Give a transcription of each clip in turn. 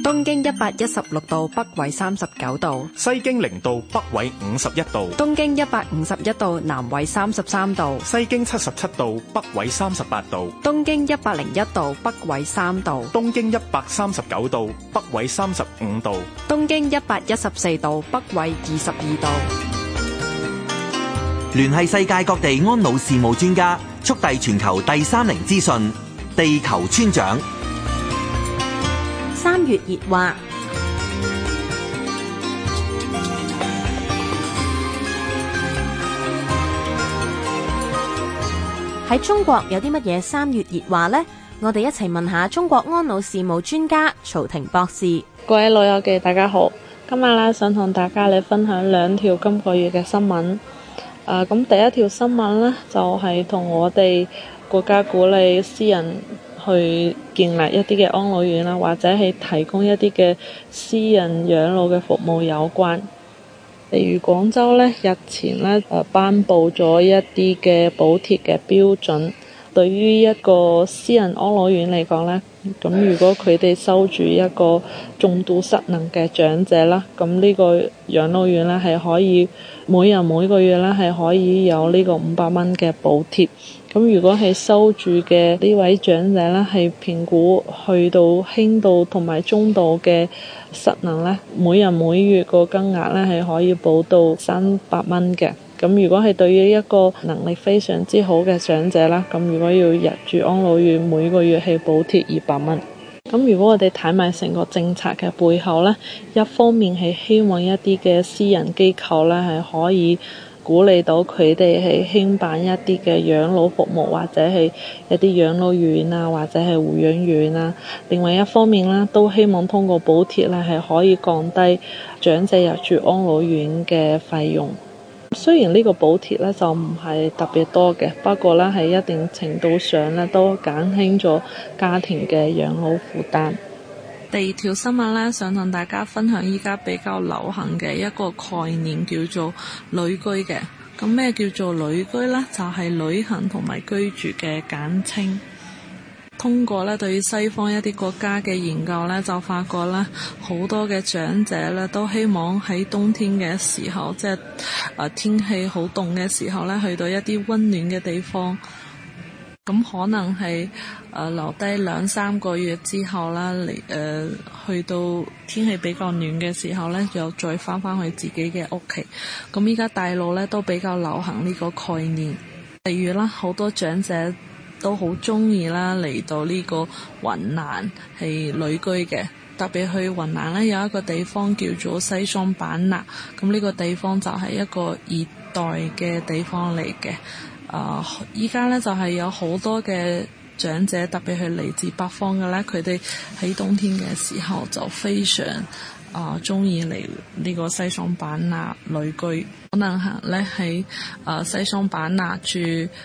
東經116度，北緯39度； 西經0度，北緯51度； 東經151度，南緯33度； 西經77度，北緯38度； 東經101度，北緯3度； 東經139度，北緯35度； 東經114度，北緯22度。 聯繫世界各地安老事務專家，速遞全球第30資訊，地球村長。 3月熱話。喺中國有啲乜嘢3月熱話呢？我哋一齊問下中國安老事務專家曹婷博士。 各位老友記，大家好，今日咧想同大家嚟分享2條今個月嘅新聞。咁第一條新聞呢，就係同我哋國家鼓勵私人去建立一啲嘅安老院啦，或者係提供一啲嘅私人養老嘅服務有關。例如廣州呢，日前呢頒布咗一啲嘅補貼嘅標準，對於一個私人安老院嚟講呢，咁如果佢哋收住一個重度失能嘅長者啦，咁呢個養老院呢係可以每人每個月呢係可以有呢個500蚊嘅補貼。咁如果係收住嘅呢位長者呢，係評估去到輕度同埋中度嘅失能呢，每人每月個金額呢係可以補到300蚊嘅。咁如果係對於一個能力非常之好嘅長者啦，咁如果要入住安老院，每個月係補貼200蚊。咁如果我哋睇埋成個政策嘅背後呢，一方面係希望一啲嘅私人機構呢係可以鼓勵到佢哋係興辦一啲嘅養老服務，或者係一啲養老院啊，或者係護養院啊。另外一方面呢，都希望通過補貼呢係可以降低長者入住安老院嘅費用。雖然呢個補貼呢就唔係特別多嘅，不過呢喺一定程度上呢都減輕咗家庭嘅養老負擔。第2條新聞呢，想同大家分享依家比較流行嘅一個概念，叫做旅居嘅。咁咩叫做旅居呢？就係旅行同埋居住嘅簡稱。通過咧對於西方一啲國家嘅研究咧，就發覺咧好多嘅長者咧都希望喺冬天嘅時候，即係天氣好凍嘅時候咧，去到一啲溫暖嘅地方。咁可能係留低2-3個月之後啦，去到天氣比較暖嘅時候咧，又再翻去自己嘅屋企。咁依家大陸咧都比較流行呢個概念，例如啦，好多長者都好中意啦嚟到呢個雲南係旅居嘅，特別去雲南咧有一個地方叫做西雙版納，咁呢個地方就係一個熱帶嘅地方嚟嘅。依家咧就係有好多嘅長者，特別係嚟自北方嘅咧，佢哋喺冬天嘅時候就非常中意嚟呢個西雙版納旅居，可能咧喺西雙版納住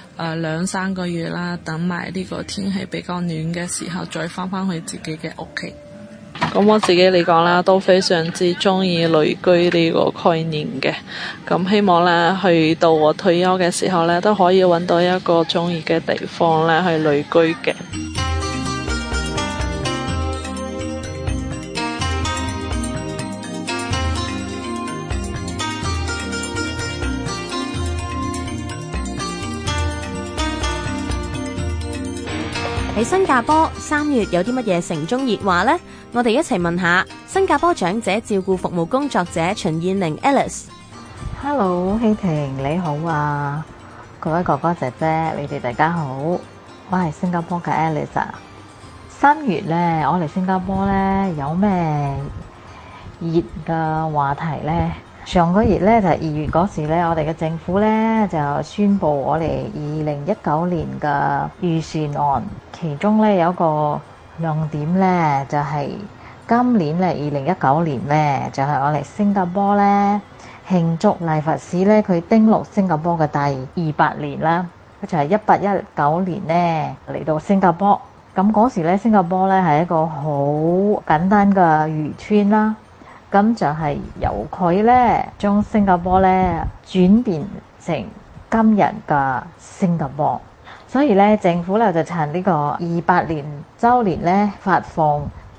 2-3個月啦，等埋呢個天氣比較暖嘅時候，再翻去自己嘅屋企。咁我自己嚟講啦，都非常之中意旅居呢個概念嘅。咁希望咧去到我退休嘅時候咧，都可以揾到一個中意嘅地方咧去旅居嘅。 喺新加坡3月有啲乜嘢城中熱話呢？我哋一齊問下新加坡長者照顧服務工作者秦燕玲 Alice。Hello， 希婷你好啊，各位哥哥姐姐，你哋大家好，我係新加坡嘅 Alice 啊。3月呢，我嚟新加坡呢，有咩熱嘅話題呢？上個月呢，就係2月嗰時呢，我哋嘅政府呢，就宣布我哋2019年嘅預算案，其中呢，有一個亮點呢，就係今年呢2019年呢，就係我哋新加坡呢慶祝賴佛士呢佢登陸新加坡嘅第200年啦，佢就係1819年呢嚟到新加坡。咁嗰時呢，新加坡呢係一個好簡單嘅漁村啦。咁就係由佢呢將新加坡呢轉變成今日嘅新加坡，所以呢政府呢就趁呢個200年週年呢發放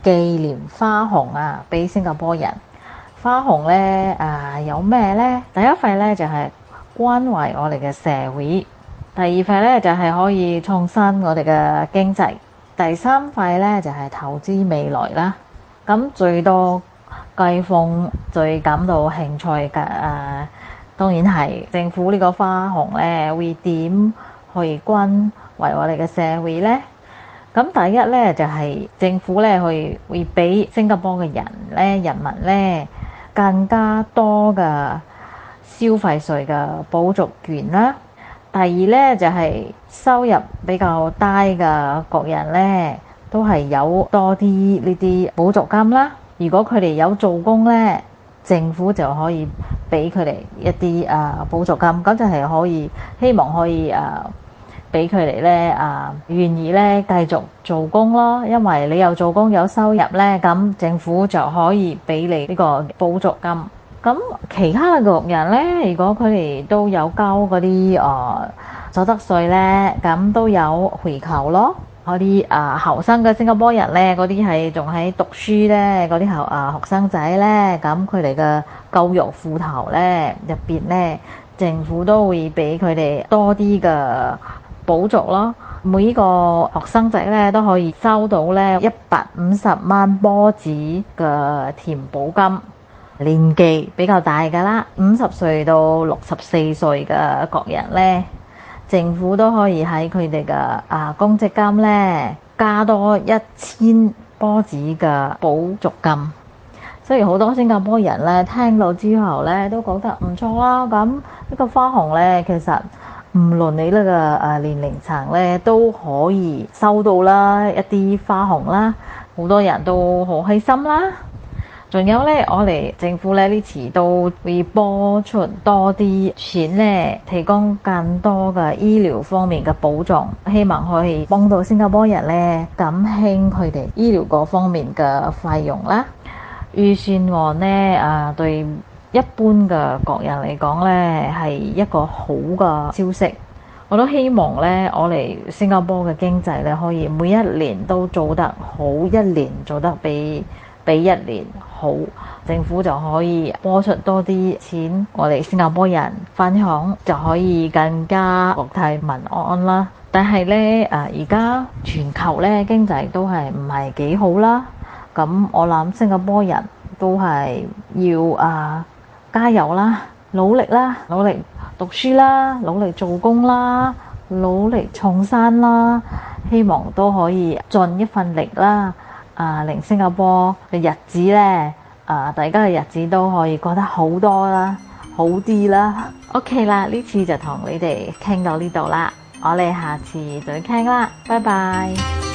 紀念花紅啊，俾新加坡人。花紅咧有咩咧？第一塊咧就係關懷我哋嘅社會，第二塊咧就係可以創新我哋嘅經濟，第三塊咧就係投資未來啦。咁最多街坊最感到興趣嘅當然係政府呢個花紅咧會點去關懷我哋嘅社會咧？咁第一咧就係政府咧會俾新加坡嘅人民咧更加多嘅消費稅嘅補助權啦。第二咧就係收入比較低嘅國人咧都係有多啲呢啲補助金啦。如果佢哋有做工咧，政府就可以俾佢哋一啲補助金，咁就係可以希望可以俾佢哋咧願意咧繼續做工咯。因為你有做工有收入咧，咁政府就可以俾你呢個補助金。咁其他嘅國人咧，如果佢哋都有交嗰啲所得稅咧，咁都有回扣咯。嗰啲後生嘅新加坡人咧，嗰啲係仲喺讀書咧，嗰啲學生仔咧，咁佢哋嘅教育戶頭咧入邊咧，政府都會俾佢哋多啲嘅補助咯。每個學生仔咧都可以收到咧150萬波子嘅填補金。年紀比較大㗎啦，50歲到64歲嘅國人咧，政府都可以喺佢哋嘅公積金咧加多1000波子嘅補助金。所以好多新加坡人咧聽到之後咧都覺得唔錯啦。咁呢個花紅咧，其實唔論你呢個年齡層咧都可以收到啦一啲花紅啦，好多人都好開心啦。仲有咧，我哋政府咧呢次都會撥出多啲錢咧，提供更多嘅醫療方面嘅保障，希望可以幫到新加坡人咧減輕佢哋醫療嗰方面嘅費用啦。預算案咧對一般嘅國人嚟講咧係一個好嘅消息。我都希望咧，我哋新加坡嘅經濟咧可以每一年都做得好，一年做得比一年好，政府就可以撥出多啲錢，我哋新加坡人分享就可以更加國泰民安啦。但係咧而家全球咧經濟都係唔係幾好啦，咁我諗新加坡人都係要加油啦，努力啦，努力讀書啦，努力做工啦，努力創新啦，希望都可以盡一份力啦。令新加坡嘅日子咧，大家嘅日子都可以過得好多啦，好啲啦。OK 啦，呢次就同你哋傾到呢度啦，我哋下次再傾啦，拜拜。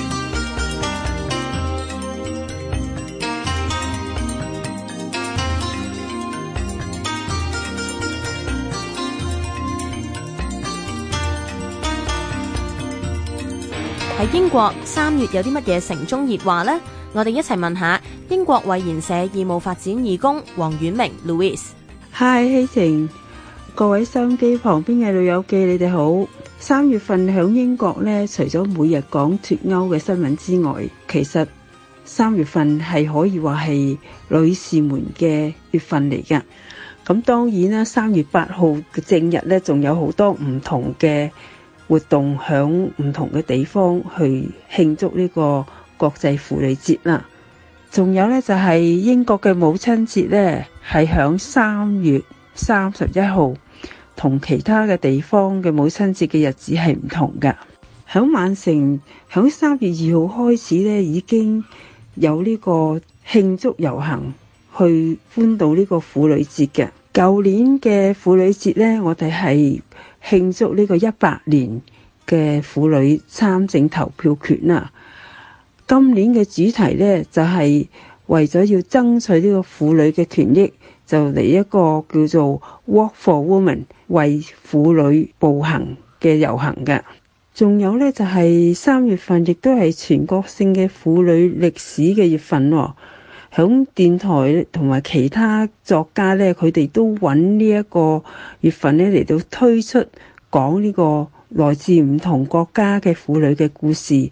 喺英國3月有啲乜嘢城中熱話呢？我哋一齊問下英國衛研社義務發展義工黃婉明 Louis。Hi 希晴，各位收音機旁邊嘅老友記，你哋好。3月份響英國呢，除咗每日講脫歐嘅新聞之外，其實3月份係可以話係女士們嘅月份嚟㗎。咁當然啦，3月8號嘅正日呢，仲有好多唔同嘅活動響唔同嘅地方去慶祝呢個國際婦女節啦。仲有呢，就係英國嘅母親節呢，係響3月31號，同其他嘅地方嘅母親節嘅日子係唔同㗎。響曼城響3月2號開始呢，已經有呢個慶祝遊行去歡度呢個婦女節嘅。舊年嘅婦女節呢，我哋係慶祝呢個100年嘅婦女參政投票權啦。今年嘅主題呢，就係為咗要爭取呢個婦女嘅權益，就嚟一個叫做 Walk for Women 為婦女步行嘅遊行嘅。仲有呢，就係3月份亦都係全國性嘅婦女歷史嘅月份喎。響電台同埋其他作家呢，佢哋都揾呢一個月份呢嚟到推出講呢個來自唔同國家嘅婦女嘅故事，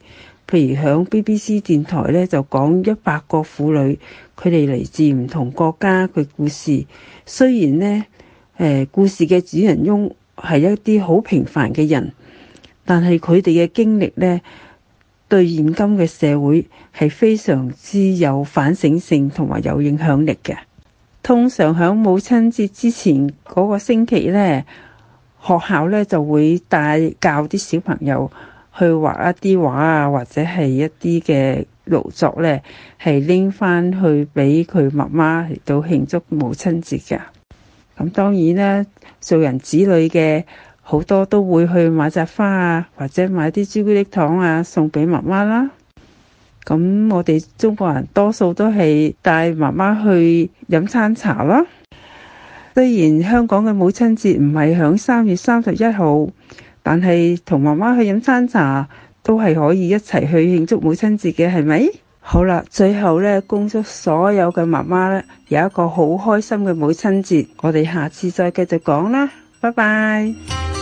譬如響 BBC 電台呢，就講100個婦女，佢哋嚟自唔同國家嘅故事。雖然呢，故事嘅主人翁係一啲好平凡嘅人，但係佢哋嘅經歷呢，對現今嘅社會係非常之有反省性同埋有影響力嘅。通常響母親節之前嗰個星期呢，學校呢就會教啲小朋友去畫一啲畫啊，或者係一啲嘅勞作呢，係拎翻去俾佢媽媽嚟到慶祝母親節嘅。咁當然啦，做人子女嘅好多都會去買紮花啊，或者買啲朱古力糖啊送俾媽媽啦。咁我哋中國人多數都係帶媽媽去飲餐茶啦。雖然香港嘅母親節唔係響3月31號，但係同媽媽去飲餐茶都係可以一齊去慶祝母親節嘅，係咪？好啦，最後呢，恭祝所有嘅媽媽呢有一個好開心嘅母親節。我哋下次再繼續講啦，拜拜。